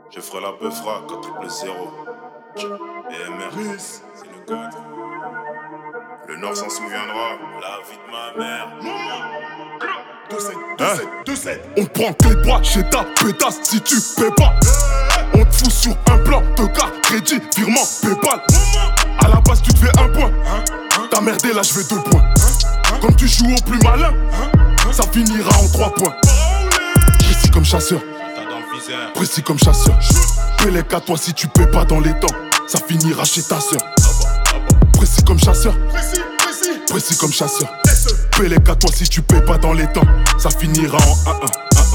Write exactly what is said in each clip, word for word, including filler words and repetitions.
Je ferai la beufra, quatre triple zéro. Et M R, c'est le code. Le Nord s'en souviendra, la vie de ma mère. deux sept, deux sept, deux sept. On te prend tes bras chez ta pétasse si tu paies pas. On te fout sur un plan de carte, crédit, virement, Paypal. À la base tu te fais un point. T'as merdé là je fais deux points. Comme tu joues au plus malin, ça finira en trois points. Précis comme chasseur, précis comme chasseur. Pélec à toi si tu paies pas dans les temps, ça finira chez ta sœur. Précis comme chasseur, précis comme chasseur. Pélec à toi si tu paies pas dans les temps, ça finira en un un.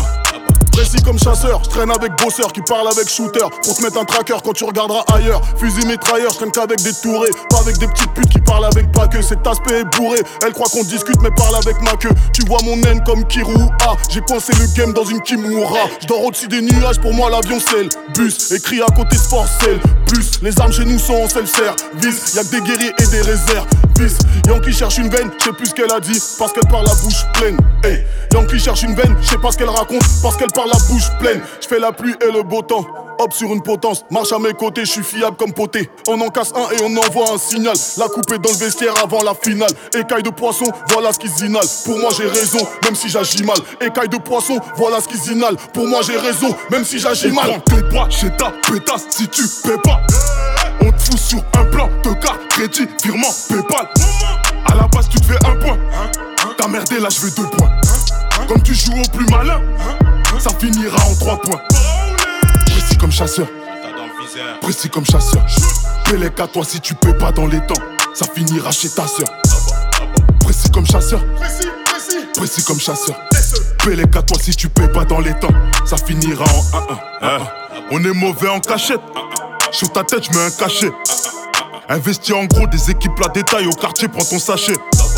Précis comme chasseur, je traîne avec bosseur qui parle avec shooter pour te mettre un tracker quand tu regarderas ailleurs. Fusil mitrailleur, je traîne qu'avec des tourés, pas avec des petites putes qui parlent avec pas que. Cet aspect est bourré, elle croit qu'on discute mais parle avec ma queue. Tu vois mon naine comme Kirua, j'ai coincé le game dans une Kimura. Je dors au-dessus des nuages, pour moi l'avion c'est le bus. Écrit à côté sport c'est le plus. Les armes chez nous sont en self-service, y'a que des guerriers et des réserves. Yankee cherche une veine, je sais plus ce qu'elle a dit, parce qu'elle parle la bouche pleine. Hey. Yankee cherche une veine, je sais pas ce qu'elle raconte, parce qu'elle parle la bouche pleine. Je fais la pluie et le beau temps, hop sur une potence, marche à mes côtés, je suis fiable comme poté. On en casse un et on envoie un signal. La coupe est dans le vestiaire avant la finale. Écaille de poisson, voilà ce qu'ils inhalent. Pour moi j'ai raison, même si j'agis mal. Écaille de poisson, voilà ce qu'ils inhalent. Pour moi j'ai raison, même si j'agis mal. Prends tes bras chez ta pétasse si tu paies pas. On te fout sur un plan de carte, crédit, virement, Paypal. À la base tu te fais un point. T'as merdé là je fais deux points. Comme tu joues au plus malin, ça finira en trois points. Précis comme chasseur, précis comme chasseur. Pélec à toi si tu paies pas dans les temps, ça finira chez ta sœur. Précis comme chasseur, précis comme chasseur. Pélec à toi si tu paies pas dans les temps, ça finira en un un. On est mauvais en cachette. Sur ta tête, je mets un cachet. Investis en gros des équipes la détail au quartier, prends ton sachet.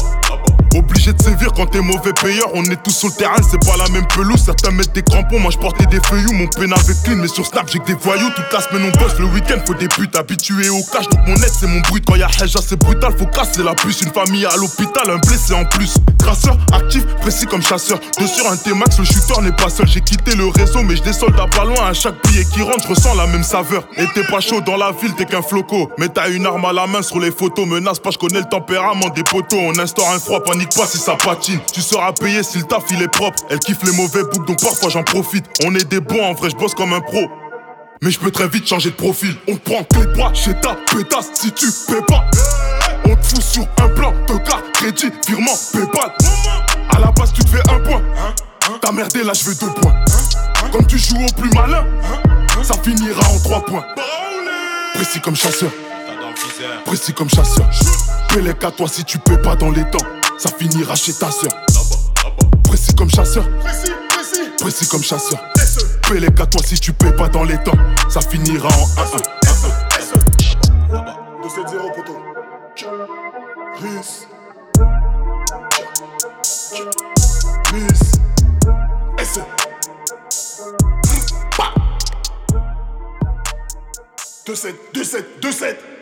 Obligé de sévir quand t'es mauvais payeur. On est tous sur le terrain, c'est pas la même pelouse. Certains mettent des crampons, moi je portais des feuillous. Mon pen avec clean, mais sur Snap j'ai que des voyous. Toute la semaine on bosse, le week-end faut des buts. Habitué au cash, donc mon net c'est mon bruit. Quand y'a Heja c'est brutal, faut casser la puce. Une famille à l'hôpital, un blessé en plus. Traceur, actif, précis comme chasseur. Deux sur un T-Max, le shooter n'est pas seul. J'ai quitté le réseau, mais je désolde à pas loin. À chaque billet qui rentre, je ressens la même saveur. Et t'es pas chaud dans la ville, t'es qu'un floco. Mais t'as une arme à la main sur les photos. Menace pas, je connais le tempérament des poteaux. On instaure un froid, panique pas si ça patine. Tu seras payé si le taf il est propre. Elle kiffe les mauvais boucs donc parfois j'en profite. On est des bons en vrai, je bosse comme un pro. Mais je peux très vite changer de profil. On te prend tes bras chez ta pétasse si tu paies pas. On te fout sur un plan de carte, crédit, virement, Paypal. À la base tu te fais un point. T'as merdé là je fais deux points. Comme tu joues au plus malin, ça finira en trois points. Précis comme chasseur, précis comme chasseur. Pélec à toi si tu paies pas dans les temps, ça finira chez ta sœur. Précis comme chasseur, précis comme chasseur. Pélec à toi si tu paies pas dans les temps, ça finira en un un. deux sept zéro poteau. Riz. Riz. S. deux sept, deux sept, deux sept.